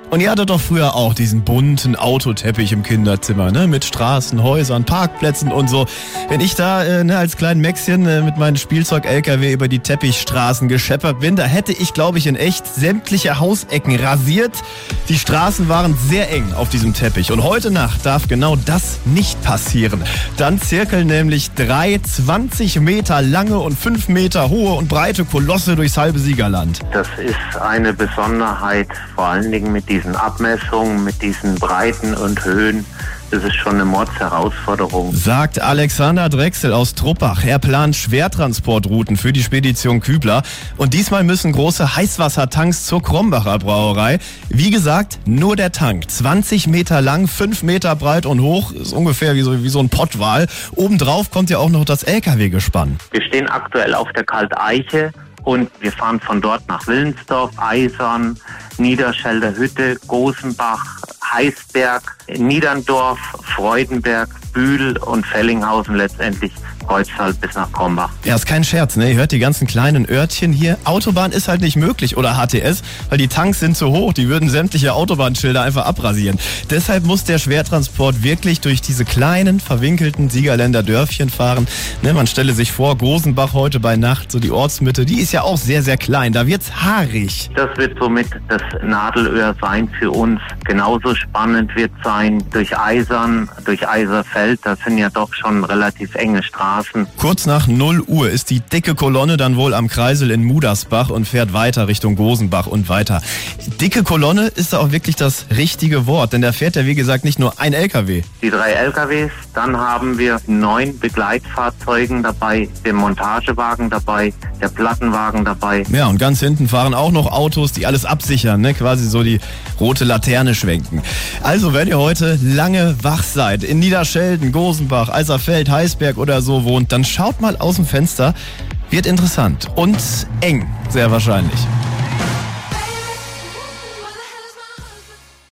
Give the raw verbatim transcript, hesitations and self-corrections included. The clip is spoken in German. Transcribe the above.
Und ihr hattet doch früher auch diesen bunten Autoteppich im Kinderzimmer, ne? Mit Straßen, Häusern, Parkplätzen und so. Wenn ich da äh, ne, als kleinen Mäxchen äh, mit meinem Spielzeug-L K W über die Teppichstraßen gescheppert bin, da hätte ich, glaube ich, in echt sämtliche Hausecken rasiert. Die Straßen waren sehr eng auf diesem Teppich. Und heute Nacht darf genau das nicht passieren. Dann zirkeln nämlich drei zwanzig Meter lange und fünf Meter hohe und breite Kolosse durchs halbe Siegerland. Das ist eine Besonderheit, vor allen Dingen mit diesen Abmessungen, mit diesen Breiten und Höhen. Das ist schon eine Mordsherausforderung. Sagt Alexander Drechsel aus Truppach. Er plant Schwertransportrouten für die Spedition Kübler. Und diesmal müssen große Heißwassertanks zur Krombacher Brauerei. Wie gesagt, nur der Tank. zwanzig Meter lang, fünf Meter breit und hoch. Ist ungefähr wie so, wie so ein Pottwal. Obendrauf kommt ja auch noch das L K W-Gespann. Wir stehen aktuell auf der Kalteiche. Und wir fahren von dort nach Willensdorf, Eisern, Niederschelder Hütte, Gosenbach, Heißberg, Niederndorf, Freudenberg, Bühl und Fellinghausen letztendlich Kreuzfeld bis nach Krombach. Ja, ist kein Scherz, ne? Ihr hört die ganzen kleinen Örtchen hier. Autobahn ist halt nicht möglich oder H T S, weil die Tanks sind zu hoch. Die würden sämtliche Autobahnschilder einfach abrasieren. Deshalb muss der Schwertransport wirklich durch diese kleinen, verwinkelten Siegerländer Dörfchen fahren. Ne, man stelle sich vor, Gosenbach heute bei Nacht, so die Ortsmitte, die ist ja auch sehr, sehr klein. Da wird's haarig. Das wird somit das Nadelöhr sein für uns. Genauso spannend wird sein durch Eisern, durch Eiserfeld. Das sind ja doch schon relativ enge Straßen. Kurz nach null Uhr ist die dicke Kolonne dann wohl am Kreisel in Mudersbach und fährt weiter Richtung Gosenbach und weiter. Dicke Kolonne ist da auch wirklich das richtige Wort, denn da fährt ja wie gesagt nicht nur ein L K W. Die drei L K Ws, dann haben wir neun Begleitfahrzeugen dabei, den Montagewagen dabei, der Plattenwagen dabei. Ja, und ganz hinten fahren auch noch Autos, die alles absichern, ne? Quasi so die rote Laterne schwenken. Also, wenn ihr heute lange wach seid, in Niederschelden, Gosenbach, Eiserfeld, Heißberg oder so wohnt, dann schaut mal aus dem Fenster. Wird interessant und eng, sehr wahrscheinlich.